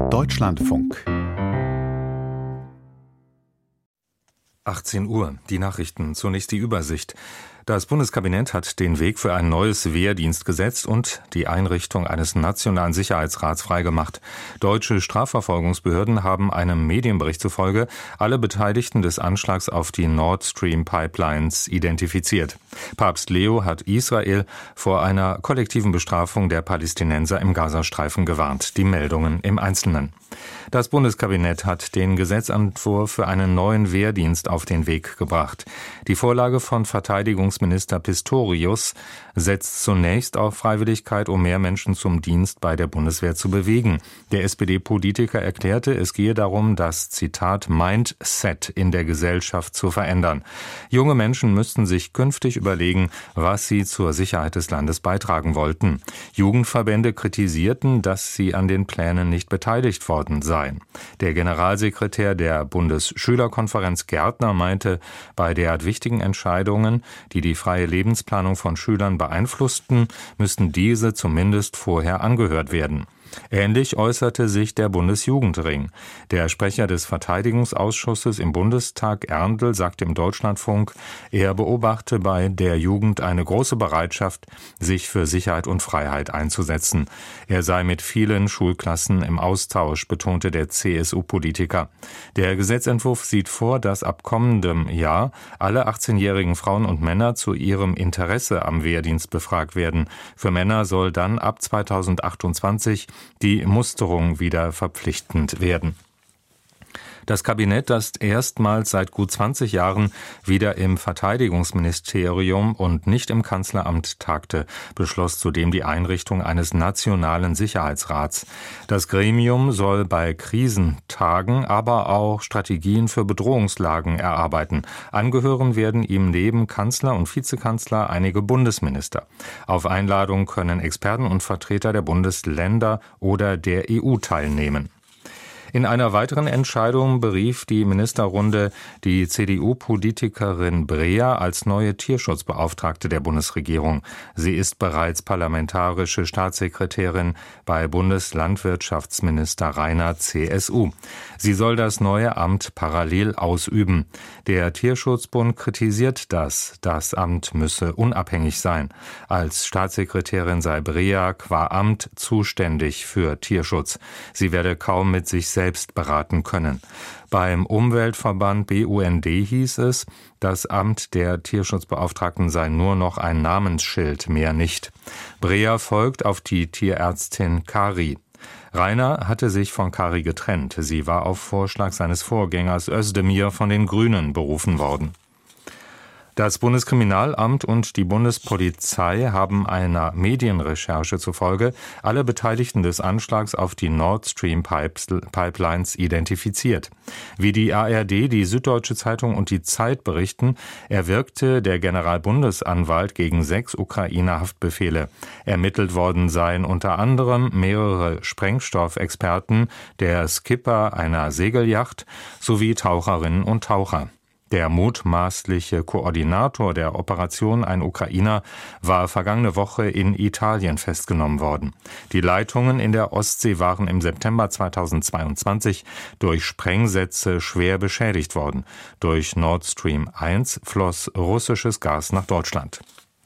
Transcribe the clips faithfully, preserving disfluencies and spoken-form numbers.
Deutschlandfunk. achtzehn Uhr, die Nachrichten, zunächst die Übersicht. Das Bundeskabinett hat den Weg für ein neues Wehrdienstgesetz und die Einrichtung eines nationalen Sicherheitsrats freigemacht. Deutsche Strafverfolgungsbehörden haben einem Medienbericht zufolge alle Beteiligten des Anschlags auf die Nord Stream Pipelines identifiziert. Papst Leo hat Israel vor einer kollektiven Bestrafung der Palästinenser im Gazastreifen gewarnt. Die Meldungen im Einzelnen. Das Bundeskabinett hat den Gesetzentwurf für einen neuen Wehrdienst auf den Weg gebracht. Die Vorlage von Verteidigungsminister Pistorius setzt zunächst auf Freiwilligkeit, um mehr Menschen zum Dienst bei der Bundeswehr zu bewegen. Der S P D-Politiker erklärte, es gehe darum, das, Zitat, Mindset in der Gesellschaft zu verändern. Junge Menschen müssten sich künftig überlegen, was sie zur Sicherheit des Landes beitragen wollten. Jugendverbände kritisierten, dass sie an den Plänen nicht beteiligt worden seien. Der Generalsekretär der Bundesschülerkonferenz Gärtner meinte, bei derart wichtigen Entscheidungen, die die freie Lebensplanung von Schülern beeinflussten, müssten diese zumindest vorher angehört werden. Ähnlich äußerte sich der Bundesjugendring. Der Sprecher des Verteidigungsausschusses im Bundestag, Erndl, sagte im Deutschlandfunk, er beobachte bei der Jugend eine große Bereitschaft, sich für Sicherheit und Freiheit einzusetzen. Er sei mit vielen Schulklassen im Austausch, betonte der C S U-Politiker. Der Gesetzentwurf sieht vor, dass ab kommendem Jahr alle achtzehnjährigen Frauen und Männer zu ihrem Interesse am Wehrdienst befragt werden. Für Männer soll dann ab zweitausendachtundzwanzig die Musterung wieder verpflichtend werden. Das Kabinett, das erstmals seit gut zwanzig Jahren wieder im Verteidigungsministerium und nicht im Kanzleramt tagte, beschloss zudem die Einrichtung eines nationalen Sicherheitsrats. Das Gremium soll bei Krisentagen aber auch Strategien für Bedrohungslagen erarbeiten. Angehören werden ihm neben Kanzler und Vizekanzler einige Bundesminister. Auf Einladung können Experten und Vertreter der Bundesländer oder der E U teilnehmen. In einer weiteren Entscheidung berief die Ministerrunde die C D U-Politikerin Breer als neue Tierschutzbeauftragte der Bundesregierung. Sie ist bereits parlamentarische Staatssekretärin bei Bundeslandwirtschaftsminister Rainer, C S U. Sie soll das neue Amt parallel ausüben. Der Tierschutzbund kritisiert das. Das Amt müsse unabhängig sein. Als Staatssekretärin sei Breer qua Amt zuständig für Tierschutz. Sie werde kaum mit sich selbst selbst beraten können. Beim Umweltverband B U N D hieß es, das Amt der Tierschutzbeauftragten sei nur noch ein Namensschild, mehr nicht. Breer folgt auf die Tierärztin Kari. Rainer hatte sich von Kari getrennt. Sie war auf Vorschlag seines Vorgängers Özdemir von den Grünen berufen worden. Das Bundeskriminalamt und die Bundespolizei haben einer Medienrecherche zufolge alle Beteiligten des Anschlags auf die Nord Stream Pipelines identifiziert. Wie die A R D, die Süddeutsche Zeitung und die Zeit berichten, erwirkte der Generalbundesanwalt gegen sechs Ukrainer Haftbefehle. Ermittelt worden seien unter anderem mehrere Sprengstoffexperten, der Skipper einer Segelyacht sowie Taucherinnen und Taucher. Der mutmaßliche Koordinator der Operation, ein Ukrainer, war vergangene Woche in Italien festgenommen worden. Die Leitungen in der Ostsee waren im September zweitausendzweiundzwanzig durch Sprengsätze schwer beschädigt worden. Durch Nord Stream eins floss russisches Gas nach Deutschland.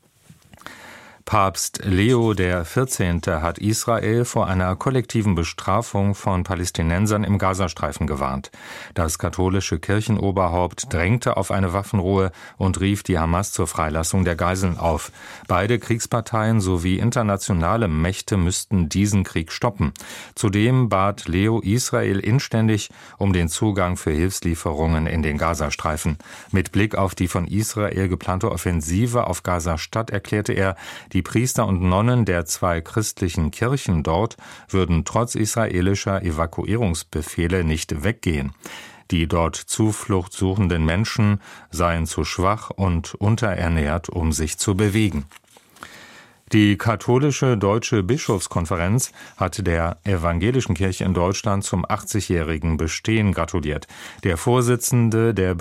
Papst Leo der vierzehnte hat Israel vor einer kollektiven Bestrafung von Palästinensern im Gazastreifen gewarnt. Das katholische Kirchenoberhaupt drängte auf eine Waffenruhe und rief die Hamas zur Freilassung der Geiseln auf. Beide Kriegsparteien sowie internationale Mächte müssten diesen Krieg stoppen. Zudem bat Leo Israel inständig um den Zugang für Hilfslieferungen in den Gazastreifen. Mit Blick auf die von Israel geplante Offensive auf Gaza-Stadt erklärte er, die Priester und Nonnen der zwei christlichen Kirchen dort würden trotz israelischer Evakuierungsbefehle nicht weggehen. Die dort Zuflucht suchenden Menschen seien zu schwach und unterernährt, um sich zu bewegen. Die katholische Deutsche Bischofskonferenz hat der evangelischen Kirche in Deutschland zum achtzigjährigen Bestehen gratuliert. Der Vorsitzende der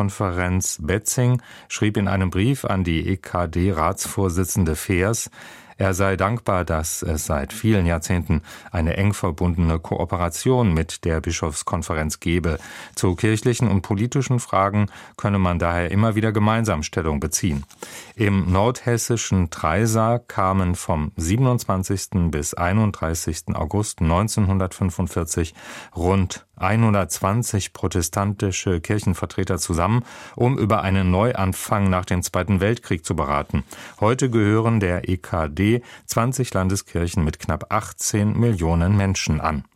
Bischofskonferenz Betzing schrieb in einem Brief an die E K D-Ratsvorsitzende Feers: Er sei dankbar, dass es seit vielen Jahrzehnten eine eng verbundene Kooperation mit der Bischofskonferenz gebe. Zu kirchlichen und politischen Fragen könne man daher immer wieder gemeinsam Stellung beziehen. Im nordhessischen Treysa kamen vom siebenundzwanzigsten bis einunddreißigsten August neunzehnhundertfünfundvierzig rund hundertzwanzig protestantische Kirchenvertreter zusammen, um über einen Neuanfang nach dem Zweiten Weltkrieg zu beraten. Heute gehören der E K D zwanzig Landeskirchen mit knapp achtzehn Millionen Menschen an.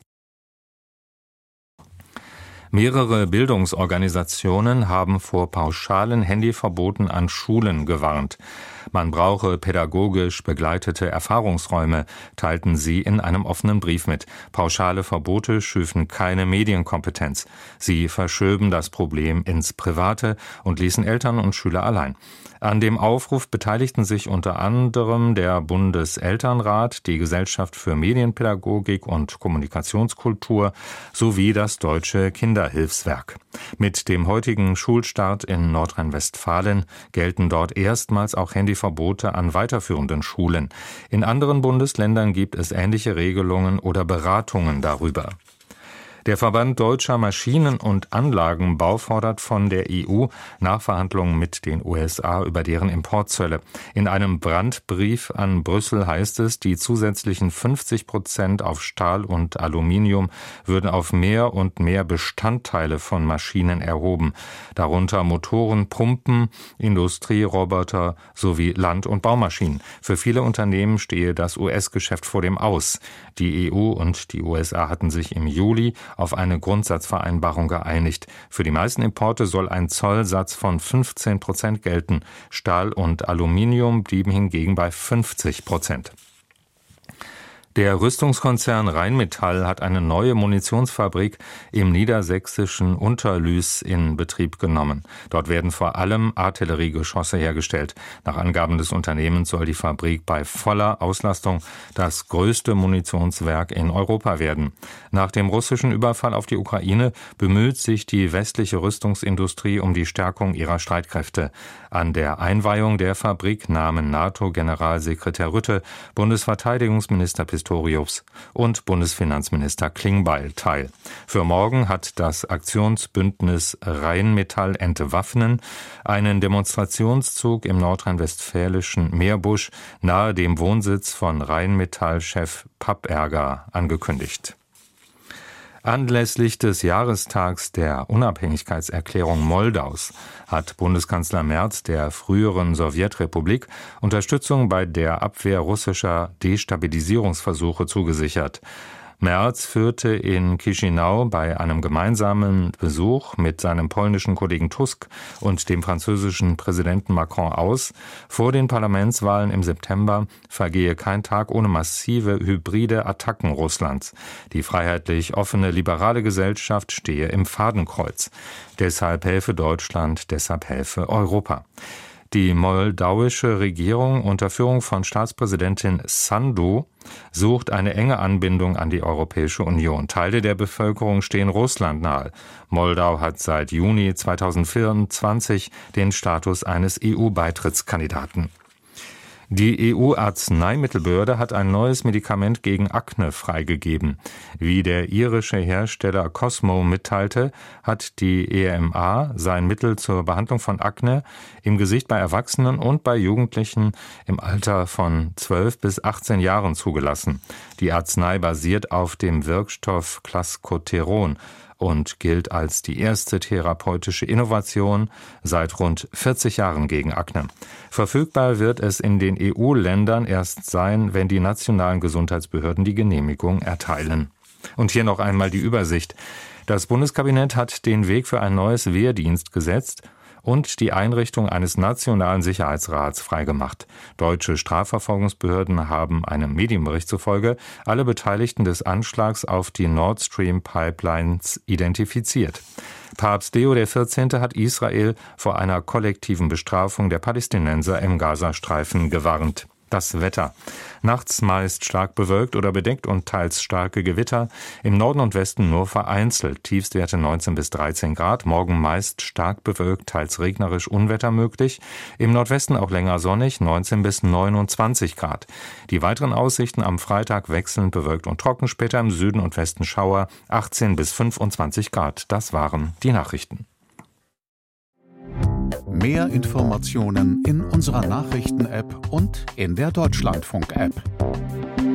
Mehrere Bildungsorganisationen haben vor pauschalen Handyverboten an Schulen gewarnt. Man brauche pädagogisch begleitete Erfahrungsräume, teilten sie in einem offenen Brief mit. Pauschale Verbote schüfen keine Medienkompetenz. Sie verschöben das Problem ins Private und ließen Eltern und Schüler allein. An dem Aufruf beteiligten sich unter anderem der Bundeselternrat, die Gesellschaft für Medienpädagogik und Kommunikationskultur sowie das Deutsche Kinderhilfswerk. Mit dem heutigen Schulstart in Nordrhein-Westfalen gelten dort erstmals auch Handyverbote an weiterführenden Schulen. In anderen Bundesländern gibt es ähnliche Regelungen oder Beratungen darüber. Der Verband Deutscher Maschinen- und Anlagenbau fordert von der E U Nachverhandlungen mit den U S A über deren Importzölle. In einem Brandbrief an Brüssel heißt es, die zusätzlichen fünfzig Prozent auf Stahl und Aluminium würden auf mehr und mehr Bestandteile von Maschinen erhoben, darunter Motoren, Pumpen, Industrieroboter sowie Land- und Baumaschinen. Für viele Unternehmen stehe das U S-Geschäft vor dem Aus. Die E U und die U S A hatten sich im Juli auf eine Grundsatzvereinbarung geeinigt. Für die meisten Importe soll ein Zollsatz von fünfzehn Prozent gelten. Stahl und Aluminium blieben hingegen bei fünfzig Prozent. Der Rüstungskonzern Rheinmetall hat eine neue Munitionsfabrik im niedersächsischen Unterlüß in Betrieb genommen. Dort werden vor allem Artilleriegeschosse hergestellt. Nach Angaben des Unternehmens soll die Fabrik bei voller Auslastung das größte Munitionswerk in Europa werden. Nach dem russischen Überfall auf die Ukraine bemüht sich die westliche Rüstungsindustrie um die Stärkung ihrer Streitkräfte. An der Einweihung der Fabrik nahmen NATO-Generalsekretär Rutte, Bundesverteidigungsminister Pistorius und Bundesfinanzminister Klingbeil teil. Für morgen hat das Aktionsbündnis Rheinmetall entwaffnen einen Demonstrationszug im nordrhein-westfälischen Meerbusch nahe dem Wohnsitz von Rheinmetall-Chef Papperger angekündigt. Anlässlich des Jahrestags der Unabhängigkeitserklärung Moldaus hat Bundeskanzler Merz der früheren Sowjetrepublik Unterstützung bei der Abwehr russischer Destabilisierungsversuche zugesichert. Merz führte in Chișinău bei einem gemeinsamen Besuch mit seinem polnischen Kollegen Tusk und dem französischen Präsidenten Macron aus, vor den Parlamentswahlen im September vergehe kein Tag ohne massive hybride Attacken Russlands. Die freiheitlich offene liberale Gesellschaft stehe im Fadenkreuz. Deshalb helfe Deutschland, deshalb helfe Europa. Die moldauische Regierung unter Führung von Staatspräsidentin Sandu sucht eine enge Anbindung an die Europäische Union. Teile der Bevölkerung stehen Russland nahe. Moldau hat seit Juni zweitausendvierundzwanzig den Status eines E U-Beitrittskandidaten. Die E U-Arzneimittelbehörde hat ein neues Medikament gegen Akne freigegeben. Wie der irische Hersteller Cosmo mitteilte, hat die E M A sein Mittel zur Behandlung von Akne im Gesicht bei Erwachsenen und bei Jugendlichen im Alter von zwölf bis achtzehn Jahren zugelassen. Die Arznei basiert auf dem Wirkstoff Clascoteron und gilt als die erste therapeutische Innovation seit rund vierzig Jahren gegen Akne. Verfügbar wird es in den E U-Ländern erst sein, wenn die nationalen Gesundheitsbehörden die Genehmigung erteilen. Und hier noch einmal die Übersicht. Das Bundeskabinett hat den Weg für ein neues Wehrdienstgesetz und die Einrichtung eines nationalen Sicherheitsrats freigemacht. Deutsche Strafverfolgungsbehörden haben einem Medienbericht zufolge alle Beteiligten des Anschlags auf die Nord Stream Pipelines identifiziert. Papst Leo der vierzehnte hat Israel vor einer kollektiven Bestrafung der Palästinenser im Gazastreifen gewarnt. Das Wetter. Nachts meist stark bewölkt oder bedeckt und teils starke Gewitter. Im Norden und Westen nur vereinzelt. Tiefstwerte neunzehn bis dreizehn Grad. Morgen meist stark bewölkt, teils regnerisch, Unwetter möglich. Im Nordwesten auch länger sonnig, neunzehn bis neunundzwanzig Grad. Die weiteren Aussichten am Freitag wechselnd bewölkt und trocken. Später im Süden und Westen Schauer, achtzehn bis fünfundzwanzig Grad. Das waren die Nachrichten. Mehr Informationen in unserer Nachrichten-App und in der Deutschlandfunk-App.